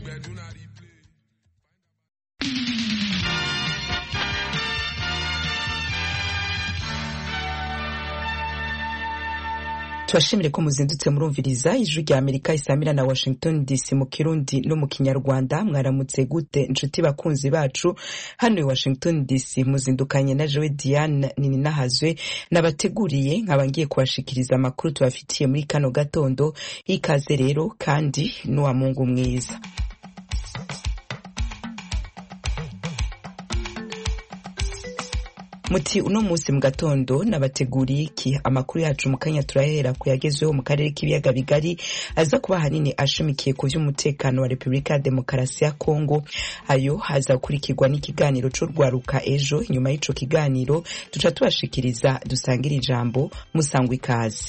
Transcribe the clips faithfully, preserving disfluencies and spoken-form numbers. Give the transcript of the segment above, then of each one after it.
Twashimire ko muzindutse murumviriza ijwi rya Amerika isamira na Washington D C mu Kirundi no mu Kinyarwanda. Mwaramutse gute inshuti bakunzi bacu hano i Washington D C, muzindukanye na Joe Diane nini nahazwe nabateguriye nkabangiye kubashikiriza amakuru tubafitiye muri kano gatondo. Ikaze rero kandi n'uwa Mungu mwiza. Muti uno musi mu gatondo nabateguriye iki? Amakuru yacu mu kanya turahera kuyagezweho mu karere k'ibiyaga bigari aza kuba hanini ashimikiye ku vy'umutekano wa Republika ya Demokarasi ya Kongo. Ayo haza gukurikirwa n'ikiganiro cyo rwaruka ejo. Inyuma y'ico kiganiro tuca tubashikiriza dusangira ijambo musangwa ikaze.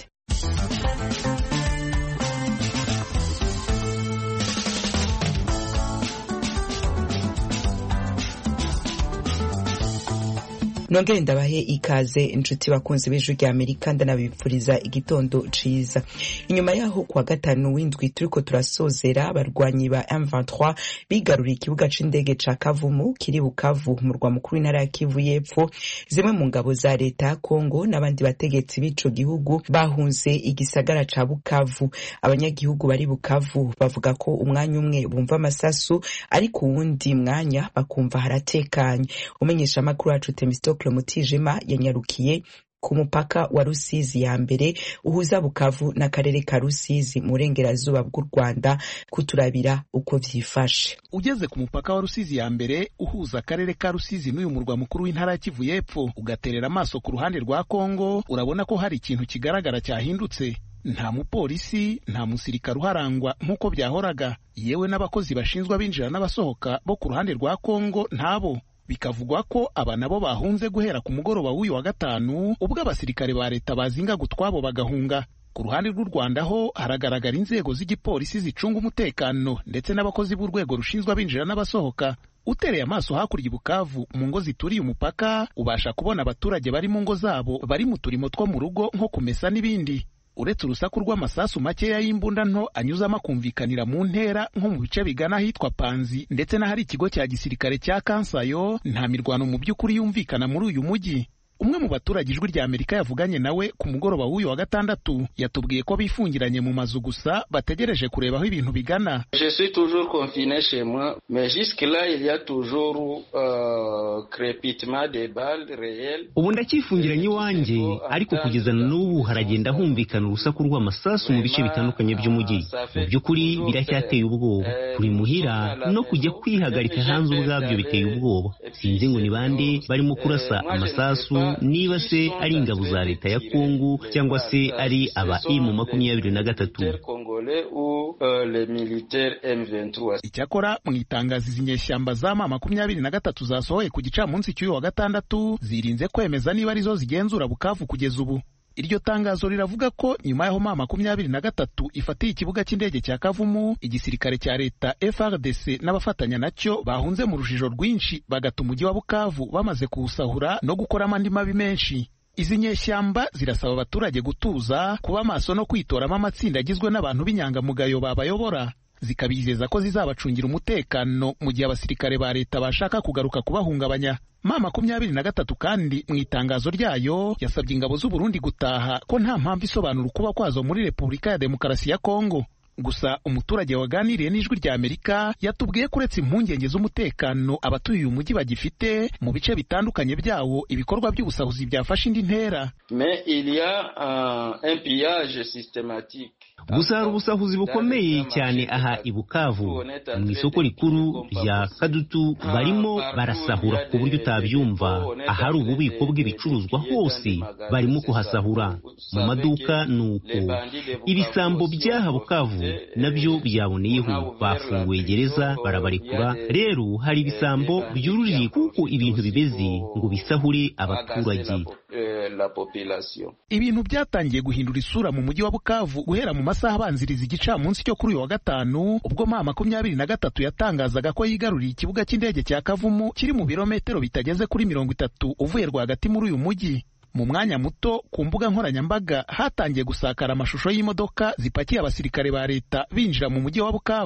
Nongere ndabahe ikaze inshuti bakunzi b'ijwi rya Amerika, ndanabipfuriza igitondo ciza. Inyuma yaho kwa gatanu w'indwi turiko turasozera abarwanyi ba M vingt-trois bigaruriye ikibuga c'indege ca Kavumu kiri Bukavu mu murwa mukuru w'intara ya Kivu y'Epfo, zimwe mu ngabo za leta ya Kongo n'abandi bategetsi b'ico gihugu bahunze igisagara ca Bukavu. Abanyagihugu bari Bukavu bavuga ko umwanya umwe bumva amasasu ariko uwundi mwanya bakumva haratekanye. Umenyesha amakuru yacu Temisto Mutijima yanyarukiye ku mupaka wa Rusizi ya mbere uhuza Bukavu n'akarere ka Rusizi mu burengerazuba bw'u Rwanda kuturabira uko vyifashe. Ugeze ku mupaka wa Rusizi ya mbere uhuza akarere ka Rusizi n'uyu murwa mukuru w'intara ya Kivu y'Epfo, ugaterera amaso ku ruhande rwa Kongo, urabona ko hari ikintu kigaragara cyahindutse. Nta mupolisi, nta musirikare uharangwa nk'uko byahoraga, yewe n'abakozi bashinzwe abinjira n'abasohoka bo ku ruhande rwa Kongo ntabo. Bikavugwa ko aba nabo bahunze guhera ku mugoroba w'uyu wa gatanu ubwo abasirikare ba leta bazinga gutwabo bagahunga. Ku ruhande rw'u Rwanda ho haragaragara inzego z'igipolisi zicunga umutekano ndetse n'abakozi b'urwego rushinzwe abinjira n'abasohoka. Utereye amaso hakurya Bukavu mu ngo zituriye umupaka ubasha kubona abaturage bari mu ngo zabo bari mu turimo two mu rugo nko kumesa n'ibindi. Uretse urusaku rw'amasasu makeya y'imbunda nto anyuzamo akumvikanira mu ntera nko mu bice bigana ahitwa Panzi ndetse n'ahari ikigo cya gisirikare cya Kansayo, nta mirwano mu by'ukuri yumvikana muri uyu mujyi. Umwe mu baturage ijwi rya Amerika yavuganye nawe ku mugoroba w'uyu wa gatandatu yatubwiye ko bifungiranye mu mazu gusa bategereje kureba aho ibintu bigana. Je suis toujours confiné chez moi, mais jusque là il y a toujours euh, crépitement des balles réelles. Ubu ndacyifungiranye iwanjye, ariko kugeza n'ubu haragenda humvikana urusaku rw'amasasu mu bice bitandukanye by'umujyi. Mu by'ukuri biracyateye ubwoba. Turi muhira no kujya kwihagarika hanze ubwabyo biteye ubwoba. Sinzi ngo ni bande barimo kurasa amasasu, niba se ari ingabo za leta ya Kongo cyangwa se ari aba M makumyabiri na gatatu. Icyakora mu itangazo izinyeshyamba za M makumyabiri na gatatu zasohoye ku gicamunsi cy'uyu wa gatandatu zirinze kwemeza niba arizo zigenzura Bukavu kugeza ubu. Iryo tangazo riravuga ko nyuma y'aho M makumyabiri na gatatu ifatiye ikibuga cy'indege cya Kavumu, igisirikare cya leta F R D C n'abafatanya nacyo bahunze mu rujijo rwinshi bagata umujyi wa Bukavu bamaze kuwusahura no gukoramo andi mabi menshi. Izi nyeshyamba zirasaba abaturage gutuza, kuba maso no kwitoramo amatsinda agizwe n'abantu b'inyangamugayo babayobora. Zikabizeza ko zizabacungira umutekano mu gihe abasirikare ba leta bashaka kugaruka kubahungabanya. M makumyabiri na gatatu kandi mu itangazo ryayo yasabye ingabo z'u Burundi gutaha ko nta mpamvu isobanura ukuba kwazo muri Republika ya Demokarasi ya Kongo. Gusa umuturage waganiriye n'ijwi rya Amerika yatubwiye ko uretse impungenge z'umutekano abatuye uyu mujyi bagifite, mu bice bitandukanye byawo ibikorwa by'ubusahuzi byafashe indi ntera. Mais il y a un, un pillage systématique. Gusa hari ubusahuzi bukomeye cyane aha i Bukavu. Mu isoko rikuru rya Kadutu barimo barasahura ku buryo utabyumva. Ahari ububiko bw'ibicuruzwa hose barimo kuhasahura. Mu maduka nuko. Ibisambo by'aha Bukavu nabyo byaboneyeho, bafunguye gereza barabarekura. Rero hari ibisambo byururiye kuko ibintu bibeze ngo bisahure abaturage. Ibintu byatangiye guhindura isura mu mujyi wa Bukavu guhera mu masaha abanziriza igicamunsi cyo kuri uyu wa gatanu ubwo M makumyabiri na gatatu yatangazaga ko yigaruriye ikibuga cy'indege cya Kavumu kiri mu birometero bitageze kuri mirongo itatu uvuye rwagati muri uyu mujyi. Mu mwanya muto ku mbuga nkoranyambaga hatangiye gusakara amashusho y'imodoka zipakiye abasirikare ba leta binjira mu mujyi wa Bukavu.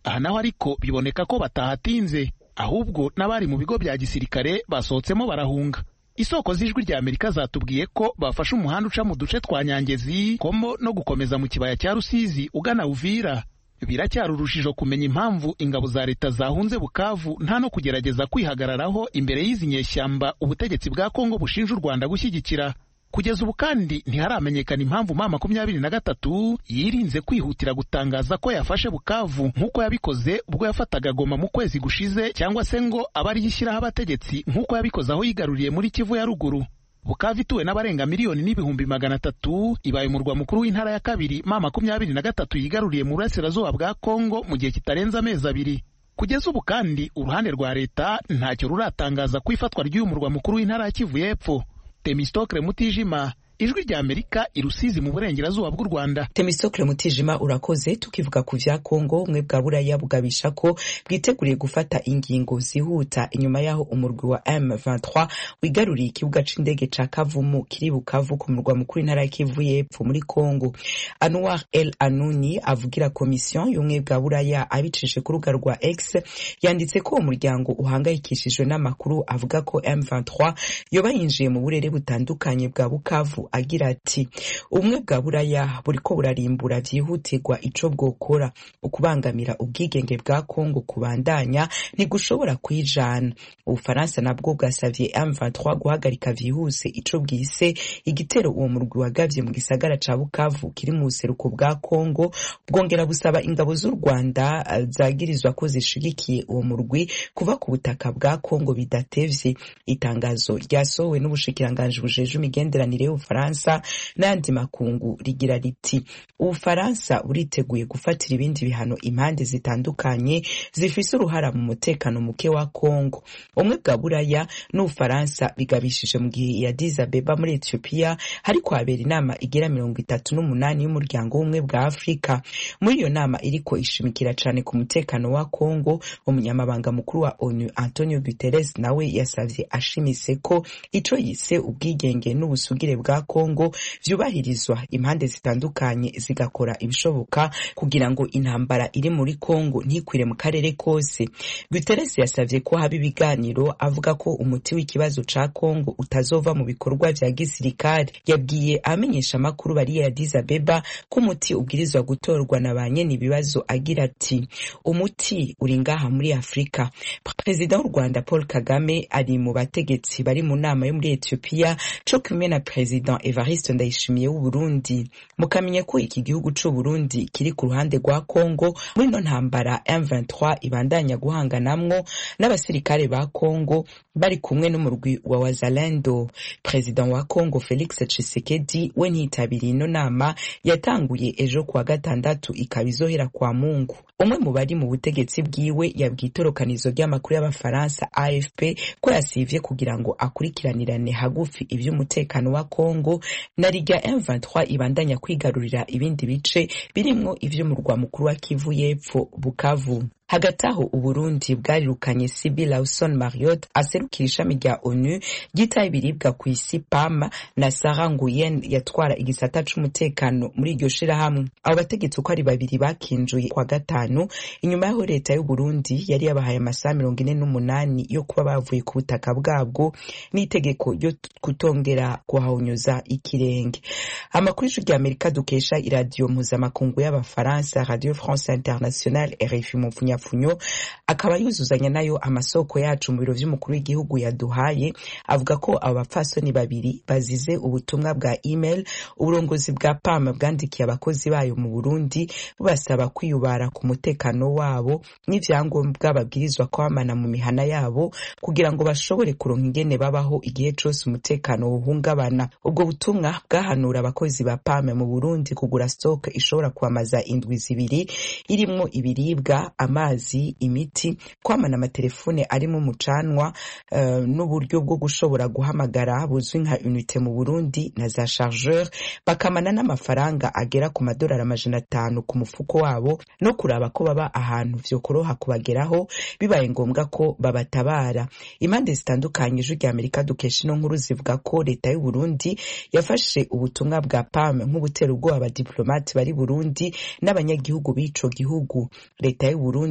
aha naho ariko biboneka ko batahatinze, ahubwo n'abari mu bigo bya gisirikare basohotsemo barahunga. Isoko z'ijwi rya Amerika zatubwiye ko bafashe umuhanda uca mu duce twa Nyangezi, Komo no gukomeza mu kibaya cya Rusizi ugana Uvira. Biracyari urujijo kumenya impamvu ingabo za leta zahunze Bukavu nta no kugerageza kwihagararaho imbere y'izi nyeshyamba ubutegetsi bwa Kongo bushinja u Rwanda gushyigikira. Kugeza ubu kandi ntiharamenyekana impamvu ma makumyabiri na gatatu yirinze kwihutira gutangaza ko yafashe Bukavu nk'uko yabikoze ubwo yafataga Goma mu kwezi gushize, cyangwa se ngo abari yishyiraho abategetsi nk'uko yabikoze aho yigaruriye muri Kivu ya ruguru. Bukavu ituwe n'abarenga miliyoni n'ibihumbi magana atatu, ibaye umurwa mukuru w'intara ya kabiri ma makumyabiri na gatatu yigaruriye mu burasirazuba bwa Kongo mu gihe kitarenze amezi abiri. Kugeza ubu kandi uruhande rwa leta ntacyo ruratangaza ku ifatwa ry'uyu murwa mukuru w'intara ya Kivu y'Epfo. Temistokle Mutijima, Ijwi rya Amerika, i Rusizi mu burengerazuba bw'u Rwanda. Temistokle Mutijima, urakoze. Tukivuga ku vya Kongo, umwe bwa Buraya bugabisha ko bwiteguriye gufata ingingo zihuta inyuma yaho umurwi wa M vingt-trois wigaruriye ikibuga c'indege ca Kavumu kiri Bukavu ku murwa mukuru w'intara ya Kivu y'Epfo muri Kongo. Anwar El Anouni avugira komisiyo y'umwe bwa Buraya abicishije ku rubuga rwa X yanditse ko umuryango uhangayikishijwe n'amakuru avuga ko M vingt-trois yoba yinjiye mu burere butandukanye bwa Bukavu, agira ati ubumwe bwa Buraya buriko burarimbura vyihutirwa ico bwokora. Ukubangamira ubwigenge bwa Kongo kubandanya ntigushobora kwijana. Ubufaransa nabwo bwasavye M vingt-trois guhagarika vyihuse ico bwise igitero uwo murwi wagavye mu gisagara ca Bukavu kiri mu buseruko bwa Kongo, bwongera busaba ingabo z'u Rwanda zagirizwa ko zishigikiye uwo murwi kuva ku butaka bwa Kongo bidatevye. Itangazo ryasohowe n'ubushikiranganje bujeje imigenderanire y'Ubufaransa n'andi makungu rigira riti Ubufaransa buriteguye gufatira ibindi bihano impande zitandukanye zifise uruhara mu mutekano muke wa Kongo. Umwe bwa Buraya n'Ubufaransa bigabishije mu gihe ya Addis Abeba muri Ethiopia hariko habera inama igera mirongo itatu n'umunani y'umuryango w'umwe bwa Afrika. Muri iyo nama iriko ishimikira cane ku mutekano wa Kongo, umunyamabanga mukuru wa ONU Antonio Guterres nawe yasavye ashimise ko ico yise ubwigenge n'ubusugire bwa Kongo vyubahirizwa, impande zitandukanye zigakora ibishoboka kugira ngo intambara iri muri Kongo ntikwire mu karere kose. Guterres yasavye ko haba ibiganiro, avuga ko umuti w'ikibazo ca Kongo utazova mu bikorwa vya gisirikare. Yabwiye amenyesha makuru bari ya Addis Abeba ko umuti ubwirizwa gutorwa na banyene ibibazo, agira ati umuti uri ngaha muri Afrika. President w'u Rwanda Paul Kagame ari mu bategetsi bari mu nama yo muri Ethiopia co kumwe na President Evariste Ndayishimiye w'u Burundi. Mukamenya ko iki gihugu c'u Burundi kiri ku ruhande rwa Kongo muri no ntambara M vingt-trois ibandanya guhanganamwo n'abasirikare ba Kongo bari kumwe n'umurwi wa Wazalendo. President wa Kongo Felix Tshisekedi we ntitabiriye ino nama yatanguye ejo kuwa gatandatu ikabizohera kwa Mungu. Umwe mu bari mu butegetsi bwiwe yabwiye itorokanizo ry'amakuru y'Abafaransa A F P ko yasivye kugira ngo akurikiranirane hagufi ivy'umutekano wa Kongo na rirya M vingt-trois ibandanya kwigarurira ibindi bice birimwo ivy'umurwa mukuru wa Kivu y'Epfo Bukavu. Hagati aho Uburundi bwarirukanye Sibyl Lawson Marriott aserukira ishami rya ONU ryitaye ibiribwa ku isi P A M na Sarah Nguyen yatwara igisata c'umutekano muri iryo shirahamwe. Abo bategetsi uko ari babiri bakinjuye kwa gatanu inyuma yaho leta y'u Burundi yari yabahaye amasaha mirongo ine n'umunani yo kuba bavuye ku butaka bwabwo n'itegeko ryo kutongera kuhawunyuza ikirenge. Amakuru y'ijwi rya Amerika dukesha iradiyo mpuzamakungu y'Abafaransa Radio France Internationale R F I mu funyo akaba yuzuzanya nayo amasoko yacu mu biro vy'umukuru w'igihugu yaduhaye, avuga ko abo bapfasoni babiri bazize ubutumwa bwa email uburongozi bwa P A M bwandikiye abakozi bayo mu Burundi bubasaba kwiyubara ku mutekano wabo n'ivyangombwa babwirizwa kwamana mu mihana yabo kugira ngo bashobore kuronka ingene babaho igihe cose umutekano uhungabana. Ubwo butumwa bwahanura abakozi ba P A M mu Burundi kugura stock ishobora kwamaza indwi zibiri irimwo ibiribwa, amazi, imiti, kwamana amatelefone arimo umucanwa uh, n'uburyo bwo gushobora guhamagara buzwi nka unité mu Burundi na za chargeur, bakamana n'amafaranga agera ku madolari amajana atanu ku mufuko wabo no kuraba ko baba ahantu vyokoroha kubageraho bibaye ngombwa ko babatabara. Impande zitandukanye ijwi rya Amerika dukesha ino nkuru zivuga ko leta y'u Burundi yafashe ubutumwa bwa P A M nk'ubutera ubwoba abadiplomate bari Burundi n'abanyagihugu b'ico gihugu. Leta y'u Burundi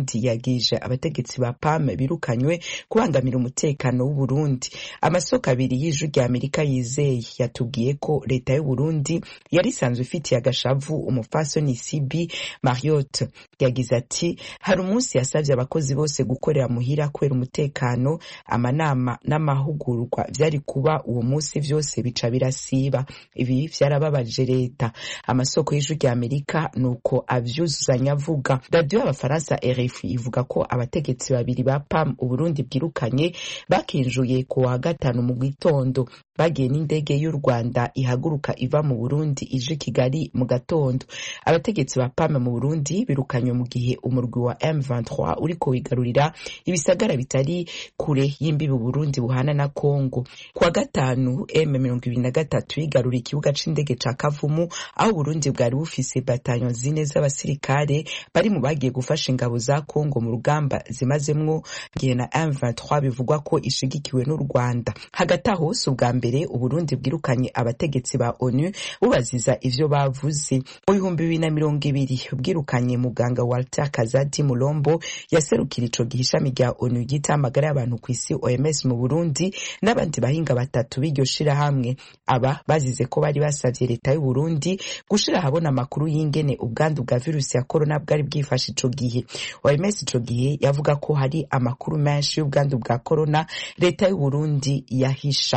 Burundi yagije abategetsi ba P A M birukanywe kubangamira umutekano w'u Burundi. Amasoko abiri y'ijwi rya Amerika yizeye yatubwiye ko leta y'u Burundi yari isanzwe ifitiye agashavu umufasoni C B Marriott. Yagize ati hari umunsi yasavye abakozi bose gukorera muhira kwera umutekano, amanama n'amahugurwa vyari kuba uwo munsi vyose bica birasiba. Ibi vyarababaje leta. Amasoko y'ijwi rya Amerika nuko avyuzuzanya avuga. Radio y'Abafaransa R F I ivuga ko abategetsi babiri ba P A M u Burundi bwirukanye bakinjuye ku wa gatanu mu gitondo. Bagiye n'indege y'u Rwanda ihaguruka iva mu Burundi ije Kigali mu gatondo. Abategetsi ba P A M mu Burundi birukanye mu gihe umurwi wa M vingt-trois uriko wigarurira ibisagara bitari kure y'imbibi u Burundi buhana na Kongo. Kwa gatanu M mirongo ibiri na gatatu igarura ikibuga c'indege ca Kavumu aho Burundi bwari bufise batanyo zine z'abasirikare bari mu bagiye gufasha ingabo za Kongo mu rugamba zimazemwo gihe na M vingt-trois bivugwa ko ishigikiwe n'u Rwanda. Hagati aho ubwa mbere u Burundi bwirukanye abategetsi ba ONU bubaziza ivyo bavuze. Mu bihumbi bibiri na mirongo ibiri bwirukanye muganga Walter Kazadi Mulombo yaserukira ico gihishami rya ONU gita amagara y'abantu kw'isi O M S mu Burundi n'abandi bahinga batatu b'iryo shirahamwe. Aba bazize ko bari basavye leta y'u Burundi gushira habona amakuru y'ingene ubwandu bwa virusi ya corona bwari bwifashe ico gihe. O M S ico gihe yavuga ko hari amakuru menshi y'ubwandu bwa corona leta y'u Burundi yahisha.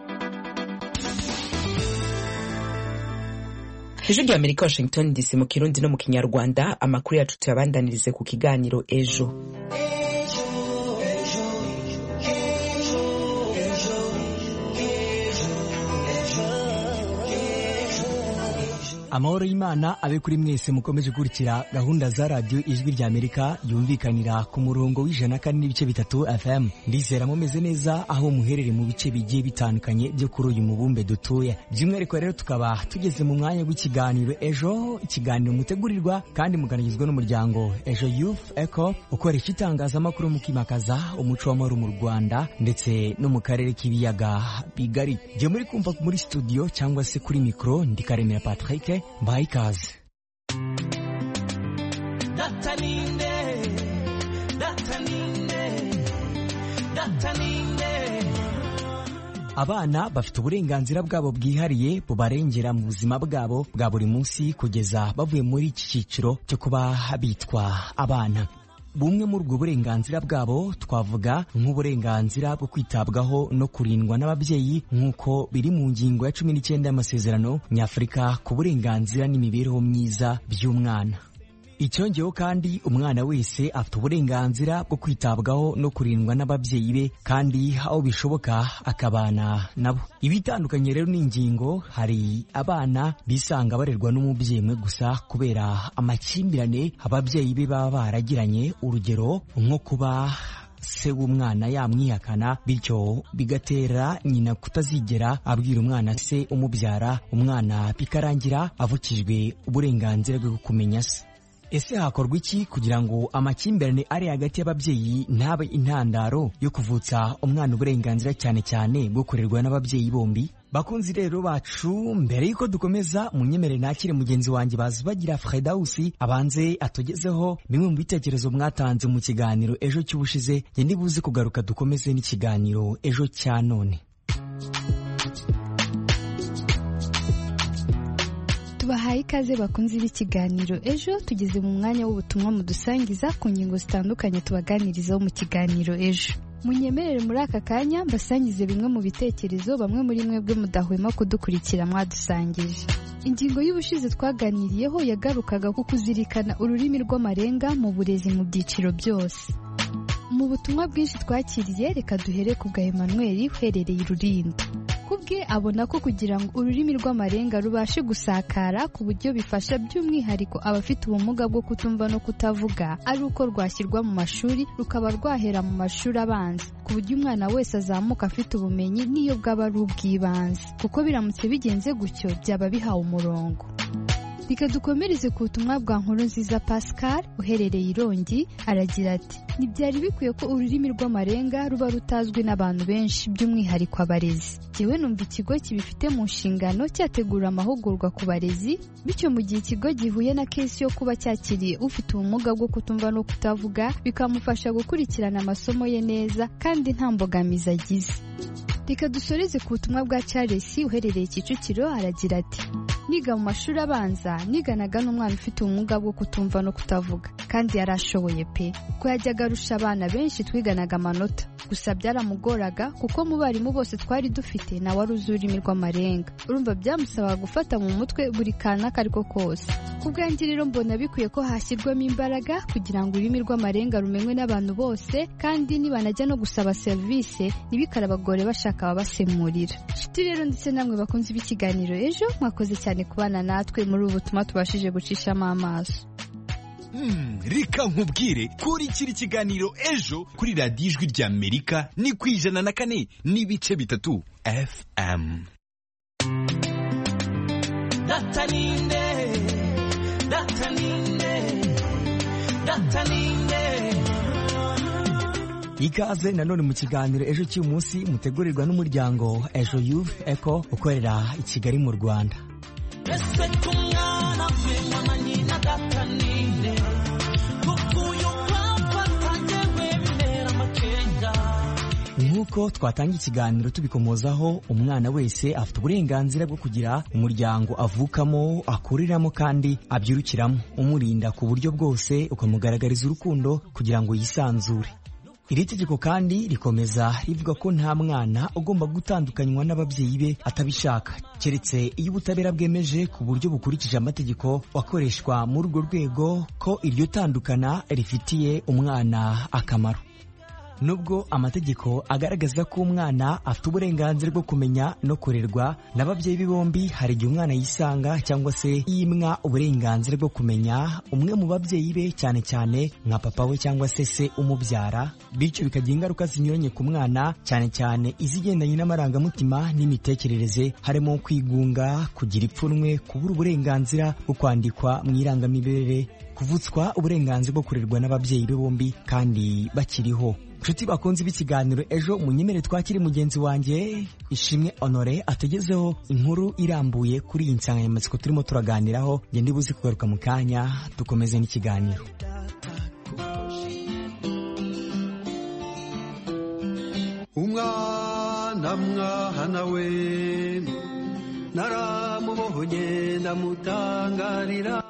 Ijwi rya Amerika Washington D C mu Kirundi no mu Kinyarwanda. Amakuru yacu tuyabandanirize ku kiganiro ejo. Amahoro y'Imana abe kuri mwese mukomeje gukurikira gahunda za radio Ijwi rya Amerika yumvikanira ku murongo w'ijana kane n'ibice bitatu F M. Ndizera mumeze neza aho muherere mu bice bigiye bitandukanye byo kuri uyu mubumbe dutuye. By'umwihariko rero tukaba tugeze mu mwanya w'ikiganiro ejo, ikiganiro mutegurirwa kandi muganizwa n'umuryango Ejo Youth Echo ukoresha itangazamakuru mu kimakaza umuco w'amahoro mu Rwanda ndetse no mu karere k'ibiyaga bigari. Je muri kumva muri studio cyangwa se kuri micro ndi Karemera Patrick. Bye kazi. Dataninde, dataninde, dataninde. Abana bafite uburenganzira bwabo bwihariye bubarengera mu buzima bwabo bwa buri munsi kugeza bavuye muri iki cyiciro cyo kuba bitwa abana. Bumwe muri ubwo burenganzira bwabo twavuga nk'uburenganzira bwo kwitabwaho no kurindwa n'ababyeyi nk'uko biri mu ngingo ya cumi n'icyenda y'amasezerano nyafurika ku burenganzira n'imibereho myiza by'umwana. Icyongeyeho kandi umwana wese afite uburenganzira bwo kwitabwaho no kurindwa n'ababyeyi be kandi aho bishoboka akabana nabo. Ibitandukanye rero n'ingingo, hari abana bisanga barerwa n'umubyeyi umwe gusa kubera amakimbirane ababyeyi be baba baragiranye, urugero nko kuba se w'umwana yamwihakana bityo bigatera nyina kutazigera abwira umwana se umubyara, umwana bikarangira avukijwe uburenganzira bwo kumenya se. Ese hakorwa iki kugira ngo amakimbirane ari hagati y'ababyeyi ntabe intandaro yo kuvutsa umwana uburenganzira cyane cyane bwo kurerwa n'ababyeyi bombi? Bakunzi rero bacu, mbere yuko dukomeza munyemere nakire mugenzi wanjye Bazibagira Fredausi abanze atugezeho bimwe mu bitekerezo mwatanze mu kiganiro ejo cy'ubushize. Nge ndibuze kugaruka dukomeze n'ikiganiro ejo cya none. Tubahaye ikaze bakunze b'ikiganiro ejo, tugeze mu mwanya w'ubutumwa mudusangiza ku ngingo zitandukanye tubaganirizaho mu kiganiro ejo. Munyemerere muri aka kanya mbasangize bimwe mu bitekerezo bamwe muri mwebwe mudahwema kudukurikira mwadusangije. Ingingo y'ubushize twaganiriyeho yagarukaga ku kuzirikana ururimi rw'amarenga mu burezi mu byiciro byose. Mu butumwa bwinshi twakiriye, reka duhere ku bwa Emmanuel uherereye Rulindo. Kubwe abona ko kugira ngo ururimi rw'amarenga rubashe gusakara ku buryo bifasha by'umwihariko abafite ubumuga bwo kutumva no kutavuga, ari uko rwashyirwa mu mashuri rukaba rwahera mu mashuri abanza ku buryo umwana wese azamuka afite ubumenyi n'iyo bwaba ari ubw'ibanze, kuko biramutse bigenze gutyo byaba bihawe umurongo. reka dukomereze ku butumwa bwa Nkurunziza Pascal uherereye Irongi aragira ati ntibyari bikwiye ko ururimi rw'amarenga ruba rutazwi n'abantu benshi by'umwihariko abarezi. Jewe numva ikigo kibifite mu nshingano cyategura amahugurwa ku barezi, bityo mu gihe ikigo gihuye na kesi yo kuba cyakiriye ufite ubumuga bwo kutumva no kutavuga bikamufasha gukurikirana amasomo ye neza kandi nta mbogamizi agize. Reka dusoreze ku butumwa bwa Charles uherereye Kicukiro aragira ati niga mu mashuri abanza niganaga n'umwana ufite ubumuga bwo kutumva no kutavuga kandi yarashoboye pe ko yajyaga arusha abana benshi twiganaga amanota, gusa byaramugoraga kuko mu barimu bose twari dufite na wari uzi ururimi rw'amarenga, urumva byamusaba gufata mu mutwe buri kana kariko kose. Ku bwanjye rero mbona bikwiye ko hashyirwamo imbaraga kugira ngo ururimi rw'amarenga rumenywe n'abantu bose, kandi nibanajya no gusaba serivisi ntibikare abagore bashaka ababasemurira. Nshuti rero ndetse namwe bakunze b'ikiganiro ejo, mwakoze cyane kubana natwe muri ubu butumwa tubashije gucishamo amaso. Hmm, reka nkubwire kurikira ikiganiro ejo kuri radiyo ijwi rya Amerika ni ku ijana na kane n'ibice bitatu F M. Dataninde, dataninde, dataninde. Ikaze nanone mu kiganiro ejo cy'uyu munsi mutegurirwa n'umuryango Ejo Youth Eco ukorera i Kigali mu Rwanda. Nk'uko twatanga ikiganiro tubikomozaho, umwana wese afite uburenganzira bwo kugira umuryango avukamo, akuriramo kandi abyirukiramo, umurinda ku buryo bwose, ukamugaragariza urukundo kugira ngo yisanzure. Iri tegeko kandi rikomeza rivuga ko nta mwana ugomba gutandukanywa n'ababyeyi be atabishaka, keretse iyo ubutabera bwemeje ku buryo bukurikije amategeko wakoreshwa muri urwo rwego ko iryo tandukana rifitiye umwana akamaro. Nubwo amategeko agaragaza ko umwana afite uburenganzira bwo kumenya no kurerwa n'ababyeyi be bombi, hari igihe umwana yisanga cyangwa se yimwa uburenganzira bwo kumenya umwe mu babyeyi be, cyane cyane nka papa we cyangwa se se umubyara, bityo bikagira ingaruka zinyuranye ku mwana, cyane cyane izigendanye n'amarangamutima n'imitekerereze, harimo kwigunga, kugira ipfunwe, kubura uburenganzira bwo kwandikwa mu irangamimerere, kuvutswa uburenganzira bwo kurerwa n'ababyeyi be bombi kandi bakiriho. Nshuti bakunze b'ikiganiro ejo, munyemere twakiri mugenzi wanjye Ishimwe Honore ategezeho inkuru irambuye kuri iyi nsanganyamatsiko turimo turaganiraho. Nge ndibuze kugaruka mu kanya dukomeze n'ikiganiro. Umwana mwana we naramubohonye ndamutangarira,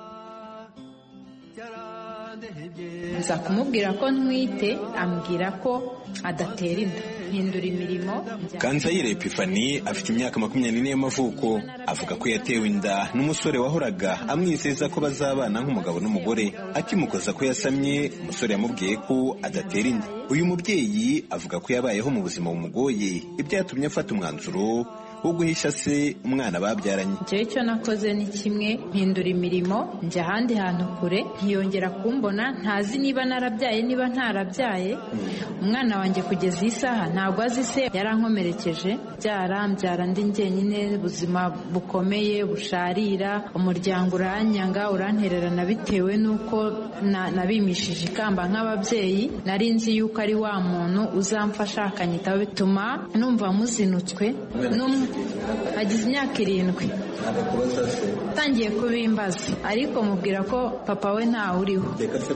nza kumubwira ko ntwite, ambwira ko adatera inda, hindura imirimo. Kanzayire Epifani afite imyaka makumyabiri n'ine y'amavuko, avuga ko yatewe inda n'umusore wahoraga amwizeza ko bazabana nk'umugabo n'umugore. Akimukoza ko yasamye, umusore yamubwiye ko adatera inda. Uyu mubyeyi avuga ko yabayeho mu buzima bumugoye, ibyatumye afata umwanzuro wo guhisha se umwana babyaranye. Jewe icyo nakoze ni kimwe, mpindura imirimo, njya ahandi hantu kure, ntiyongera kumbona, ntazi niba narabyaye niba ntarabyaye. Umwana wanjye kugeza iyi saha ntabwo azi se yarankomerekeje, byara mbyara ndi njyenyine, ubuzima bukomeye busharira, umuryango uranyanga urantererana bitewe n'uko nabimishije ikamba nk'ababyeyi. Nari nzi yuko ari wa muntu uzamfasha akanyitaho, bituma numva muzinutswe. Agize imyaka irindwi tangiye kubimbaza, ariko mubwira ko papa we ntawe uriho.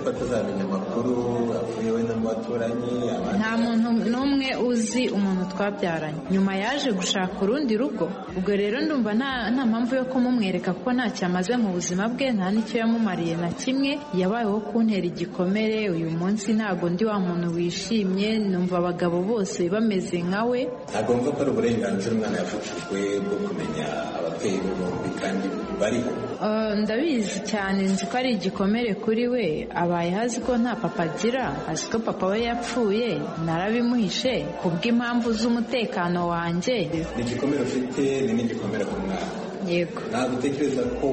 Nta muntu n'umwe uzi umuntu twabyaranye. Nyuma yaje gushaka urundi rugo, ubwo rero ndumva nta mpamvu yo kumumwereka kuko ntacyo amaze mu buzima bwe, nta n'icyo yamumariye na kimwe. Yabayeho kuntera igikomere. Uyu munsi ntago ndi wa muntu wishimye, numva abagabo bose bameze nka we. Ntabwo mva ko ari uburenganzira umwana yafashijwe bwo kumenya ababyeyi be bombi kandi bariho. Ndabizi cyane, nzi ko ari igikomere kuri we. Abaye hazi ko nta papa agira, azi ko papa we yapfuye, narabimuhishe kubw'impamvu z'umutekano wanjye. Ni igikomere ufite, ni n'igikomere ku mwana. Yego. Ntabwo utekereza ko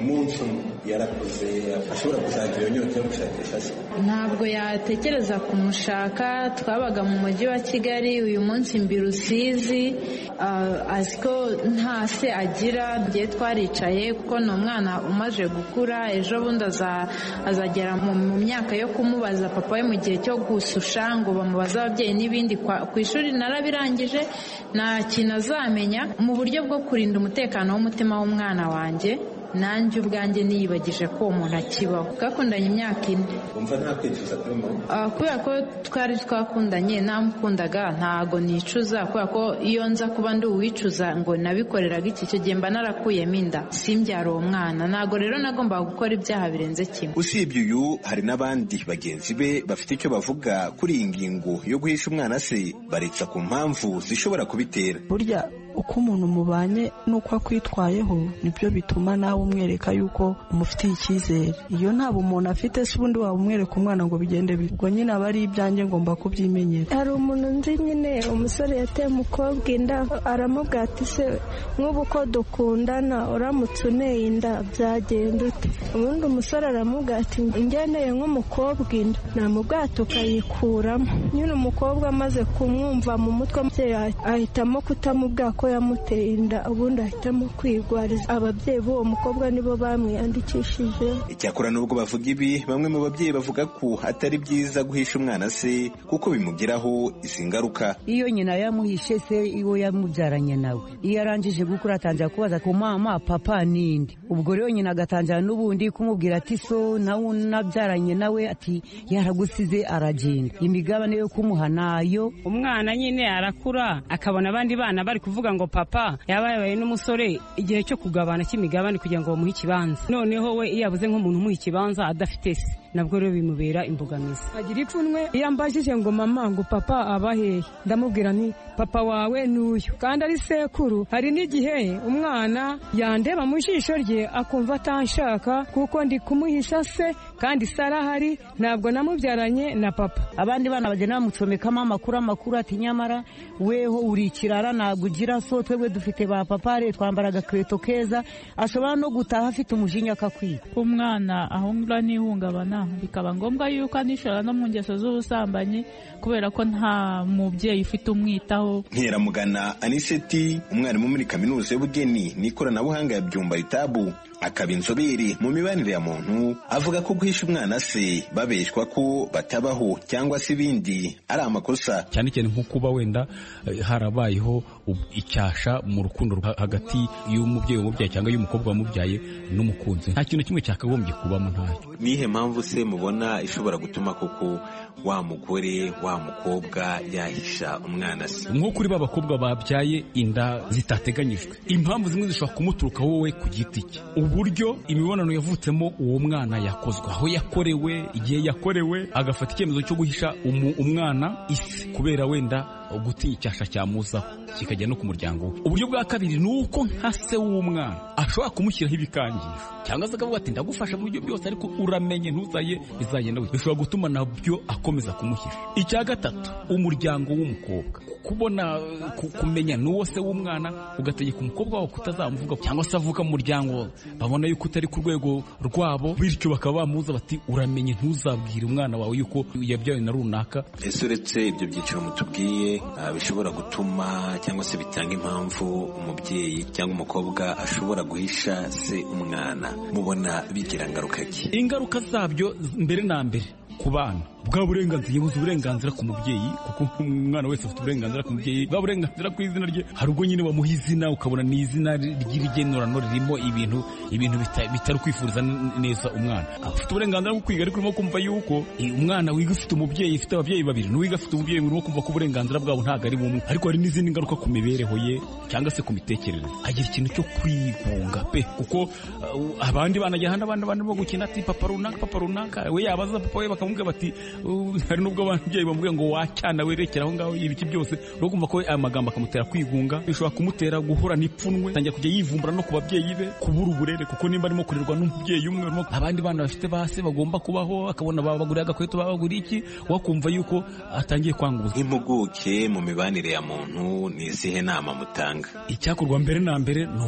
umunsi yarakoze ashobora kuzagira inyota yo gushakisha se? Ntabwo yatekereza kumushaka. Twabaga mu mujyi wa Kigali, uyu munsi mbi Rusizi, uh, aziko nta se agira. Ngiye twaricaye kuko ni umwana umaze gukura, ejo bundi azagera mu myaka yo kumubaza papa we mu gihe cyo gususha ngo bamubaze ababyeyi n'ibindi. Ku ishuri narabirangije, nta kintu azamenya. Mu buryo bwo kurinda umutekano w'umutima w'umwana wanjye, nanjye ubwanjye niyibagije ko uwo muntu akibaho. Twakundanye imyaka ine. Umva nta kwicuza kuri mama? Kubera ko twari twakundanye, namukundaga, ntago nicuza, kubera ko iyo nza kuba ndi uwicuza ngo nabikoreraga iki, icyo gihe mba narakuyemo inda simbyara uwo mwana. Ntago rero nagombaga gukora ibyaha birenze kimwe. Usibye uyu, hari n'abandi bagenzi be bafite icyo bavuga kuri iyi ngingo yo guhisha umwana se, baretsa ku mpamvu zishobora kubitera. Burya uko umuntu mubanye n'uko akwitwayeho nibyo bituma nawe umwereka yuko umufitiye icyizere. Iyo nta bumuntu afite se ubundi waba umwereka umwana ngo bigende ubwo nyine aba ari ibyanjye ngomba kubyimenyera. Hari umuntu nzi nyine, umusore yateye umukobwa inda, aramubwira ati se nk'ubu ko dukundana uramutse uneye inda byagenda ute? Ubundi umusore aramubwira ati ngeneye nk'umukobwa inda, namubwira tukayikuramo. Nyine umukobwa amaze kumwumva mu mutwe, ahitamo kutamubwira ko yamuteye inda, ubundi ahitamo kwigwariza. Ababyeyi b'uwo mukobwa nibo bamwiyandikishije. Icyakora nubwo bavuga ibi, bamwe mu babyeyi bavuga ko atari byiza guhisha umwana se kuko bimugiraho izi ngaruka. Iyo nyina yamuhishe se iwo yamubyaranye nawe, iyo arangije gukura atangira kubaza ko mama papa ninde. Ubwo rero nyina agatangira n'ubundi kumubwira ati so nawe nabyaranye nawe, ati yaragusize aragenda. Imigabane yo kumuha nayo. Umwana nyine arakura akabona abandi bana bari kuvuga ngo papa yabaye n'umusore, igihe cyo kugabana cy'imigabane kugira ngo bamuhe ikibanza. Noneho we iyo abuze nk'umuntu umuha ikibanza adafite se, nabwo rero bimubera imbogamizi. Agira ipfunwe iyo ambajije ngo mama ngo papa abahehe, ndamubwira nti papa wawe n'uyu, kandi ari sekuru. Hari n'igihe umwana yandeba mu jisho rye akumva atanshaka kuko ndi kumuhisha se, kandi sarahari ntabwo namubyaranye na papa. Abandi bana bagenda bamucomekamo amakuru amakuru ati nyamara weho uri ikirara ntabwo ugira so, twebwe dufite ba papa re twambara agakweto keza. Ashobora no gutaha afite umujinya akakwiba. Umwana ahungura n'ihungabana, bikaba ngombwa yuko anishora no mu ngeso z'ubusambanyi kubera ko nta mubyeyi ufite umwitaho. Nkeramugana Aniseti, umwarimu muri kaminuza y'ubugeni n'ikoranabuhanga ya Byumba Itabu, akaba inzobere mu mibanire ya muntu, avuga ko guhisha umwana se babeshwa ko batabaho cyangwa se ibindi ari amakosa. Cyane cyane nko kuba wenda harabayeho icyasha mu rukundo hagati y'umubyeyi wamubyaye cyangwa y'umukobwa wamubyaye n'umukunzi. Nta kintu kimwe cyakagombye kubamo ntacyo. Nihe mpamvu se mubona ishobora gutuma koko wa mugore wa mukobwa yahisha umwana se? Nko kuri babakobwa babyaye inda zitateganyijwe, impamvu zimwe zishobora kumuturuka wowe ku giti cye. Uburyo imibonano yavutsemo uwo mwana yakozwe, aho yakorewe, igihe yakorewe, agafata icyemezo cyo guhisha umu, umwana isi kubera wenda gutinya icyasha cyamuzaho kikajya no ku muryango we. Uburyo bwa kabiri ni uko nka se w'umwana ashobora kumushyiraho ibikangisho cyangwa se akavuga ati ndagufasha mu buryo byose ariko uramenye ntuzaye bizagenda gutya. Bishobora gutuma nabyo akomeza kumuhisha. Icya gatatu, umuryango w'umukobwa, kubona kumenya n'uwo se w'umwana, ugategeka umukobwa wawe kutazamuvuga cyangwa se avuka mu muryango babona yuko utari ku rwego rwabo, bityo bakaba bamuza bati uramenye ntuzabwire umwana wawe yuko yabyawe na runaka. Ese uretse ibyo byiciro mutubwiye bishobora gutuma cyangwa se bitanga impamvu umubyeyi cyangwa umukobwa ashobora guhisha se umwana, mubona bigira ngaruka ki? Ingaruka zabyo mbere na mbere ku bana, bwa burenganzira, yabuze uburenganzira ku mubyeyi kuko umwana wese afite uburenganzira ku mubyeyi, bwa burenganzira ku izina rye. Hari ubwo nyine bamuha izina ukabona ni izina ry'irigenurano ririmo ibintu ibintu bitari kwifuriza neza umwana. Afite uburenganzira bwo kwiga ariko urimo kumva yuko umwana wiga ufite umubyeyi, ufite ababyeyi babiri, n'uwiga afite umubyeyi, urimo kumva ko uburenganzira bwabo ntabwo ari bumwe. Ariko hari n'izindi ngaruka ku mibereho ye cyangwa se ku mitekerereze. Agira ikintu cyo kwigunga pe, kuko uh, abandi banajya hano abandi bandi bo gukina ati papa runaka papa runaka, we yabaza papa we bakamubwira bati uh, hari nubwo ababyeyi bamubwira ngo wacyana werekera aho ngaho ibiki byose, no kumva ko aya magambo akamutera kwigunga. Bishobora kumutera guhura n'ipfunwe, tangira kujya yivumbura no ku babyeyi be, kubura uburere, kuko nimba arimo kurerwa n'umubyeyi umwe, abandi bana bafite base bagomba kubaho, akabona babaguriye agakweto babaguriye iki, wakumva yuko atangiye kwanguza. Impuguke mu mibanire ya muntu ni izihe nama mutanga? Icyakorwa mbere na mbere no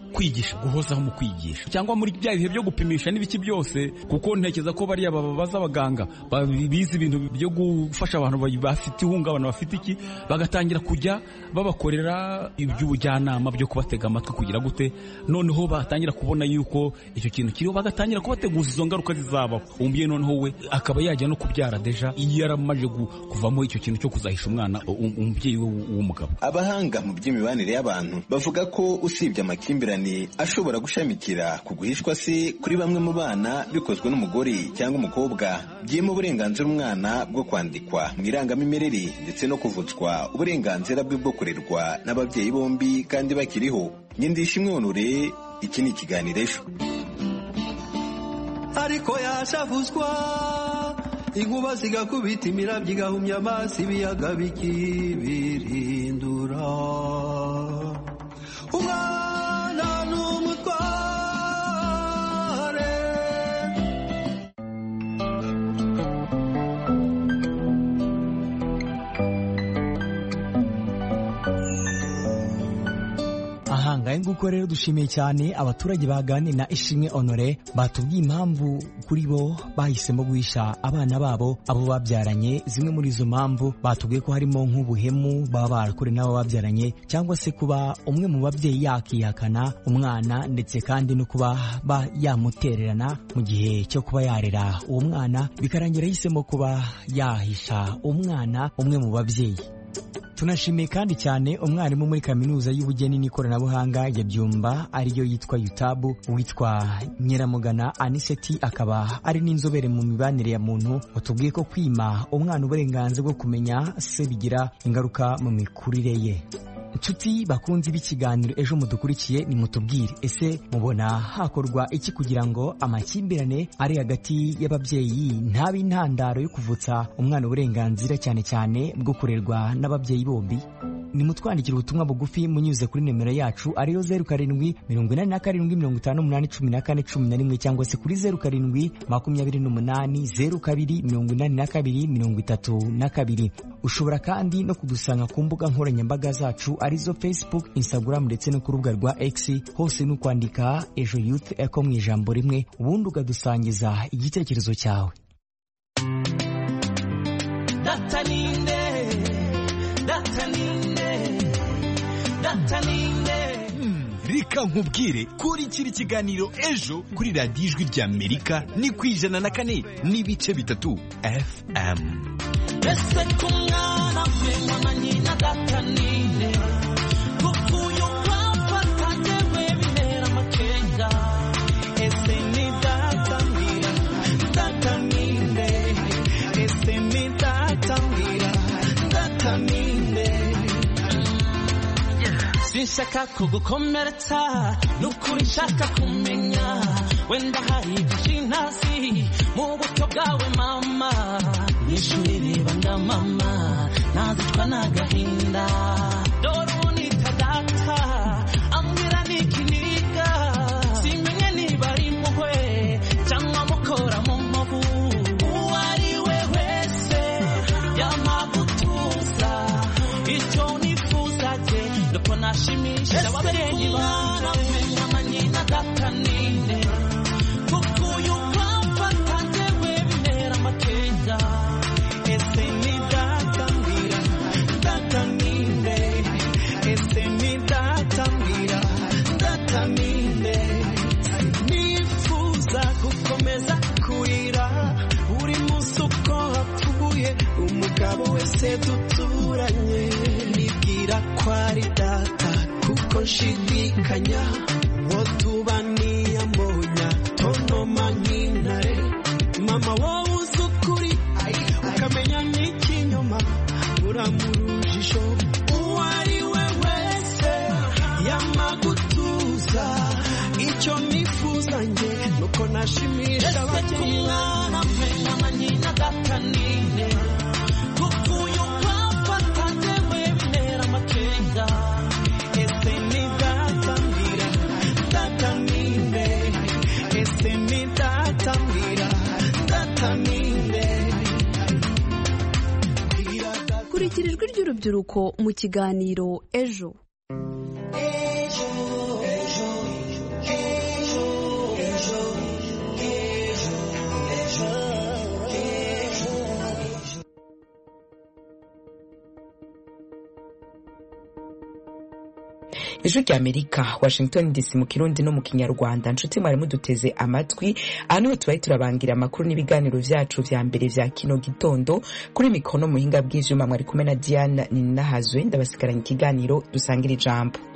kwigisha guhozaho mu kwigisha cyangwa muri bya bihe byo gupimisha n'ibiki byose, kuko ntekereza ko bariya babaza abaganga bize ibintu byo gufasha abantu bafite ihungabana bafite iki, bagatangira kujya babakorera iby'ubujyanama byo kubatega amatwi kugira gute, noneho batangira kubona yuko icyo kintu kiriho, bagatangira kubateguza izo ngaruka zizabaho. Umubyeyi noneho we akaba yajya no kubyara deja iyo yaramaje kuvamo icyo kintu cyo kuzahisha umwana umubyeyi we w'umugabo. Abahanga mu by'imibanire y'abantu bavuga ko usibye amakimbirane ashobora gushamikira ku guhishwa se kuri bamwe mu bana bikozwe n'umugore cyangwa umukobwa, byimo uburenganzira umwana bwo kwandikwa mu irangamimerere ndetse no kuvutswa uburenganzira bwe bwo kurerwa n'ababyeyi bombi kandi bakiriho. Nyindishimwe Honore, iki ni ikiganiro Ejo. Ariko yashavuzwa inkuba zigakubita imirabyo igahumya amazi ibiyaga bikibirindura. Umwana n'umutware. Ahangaye nguko rero dushimiye cyane abaturage baganira na Ishimwe Honore, batubwiye impamvu kuri bo bahisemo guhisha abana babo abo babyaranye. Zimwe muri izo mpamvu batubwiye ko harimo nk'ubuhemu baba barakore n'abo babyaranye, cyangwa se kuba umwe mu babyeyi yakihakana umwana, ndetse kandi no kuba ba yamutererana mu gihe cyo kuba yarera uwo mwana, bikarangira yahisemo kuba yahisha umwana umwe mu babyeyi. Tunashimiye kandi cyane umwarimu muri kaminuza y'ubugeni n'ikoranabuhanga ya Byumba ariyo yitwa Yutabu, witwa Nyiramugana Aniseti, akaba ari n'inzobere mu mibanire ya muntu, watubwiye ko kwima umwana uburenganzira bwo kumenya se bigira ingaruka mu mikurire ye. Inshuti bakunzi b'ikiganiro Ejo mudukurikiye, ni mutubwire, ese mubona hakorwa iki kugira ngo amakimbirane ari hagati y'ababyeyi ntabe intandaro yo kuvutsa umwana uburenganzira cyane cyane bwo kurerwa n'ababyeyi bombi? Nimutwandikira ubutumwa bugufi munyuze kuri nimero yacu ariyo zeru karindwi mirongo inani na karindwi mirongo itanu n'umunani cumi na kane cumi na rimwe, cyangwa se kuri zeru karindwi makumyabiri n'umunani zeru kabiri mirongo inani na kabiri mirongo itatu na kabiri. Ushobora kandi no kudusanga ku mbuga nkoranyambaga zacu arizo Facebook, Instagram ndetse no ku rubuga rwa X, hose ni ukwandika Ejo Youth Echo mu ijambo rimwe, ubundi ukadusangiza igitekerezo cyawe. Dataninde, dataninde, dataninde. Reka nkubwire, kurikira ikiganiro Ejo kuri radiyo Ijwi ry'Amerika ni ku ijana na kane n'ibice bitatu F M. Ese kumwana mwe mama nyina dataninde, kukuyo kwafatanye we bintera amakenga. Ese ni datangira, dataninde, ese ni datangira, dataninde. Sinshaka kugukomeretsa, nukuri nshaka kumenya, wenda hari byinshi mu buto bwawe mama. Nishuri ribanga mama, nazitwa n'agahinda. Dore unita data, ambwira n'ikiniga, simenye niba ari impuhwe cyangwa mukora mu mpubu. Uwo ari we wese yamagutuza, icyo nifuza jye nuko nashimisha ababyeyi bawe mama nyina dataninde, kuko uyu kwamfatanye we bintera amakenga. Ese ni datangira, dataninde, ese ni datangira, dataninde. Nifuza gukomeza kurira buri munsi uko hapfuye umugabo wese duturanye, nibwira ko ari data kuko nshidikanya uwo tubaniye ambonya tonoma nk'intare. Mama wowe uzi ukuri ukamenya n'ikinyoma, uramurujisho. Uwo ari we wese yamagutuza, icyo nifuza njye nuko nashimisha ababyeyi bawe mama nyina dataninde, kuko uyu kwafatanye we bintera amakenga. Ese ni datangira, dataninde, ese ni datangira, dataninde. Kurikira ijwi ry'urubyiruko mu kiganiro Ejo. ijwi rya Amerika, Washington D C mu Kirundi no mu Kinyarwanda. Nshuti mwari muduteze amatwi, aha niho tubaye turabangira amakuru n'ibiganiro vyacu vya mbere vya kino gitondo. Kuri mikono muhinga bw'ivyuma mwari kumwe na Diana Ninahazwe, ndabasigaranye ikiganiro dusangira ijambo.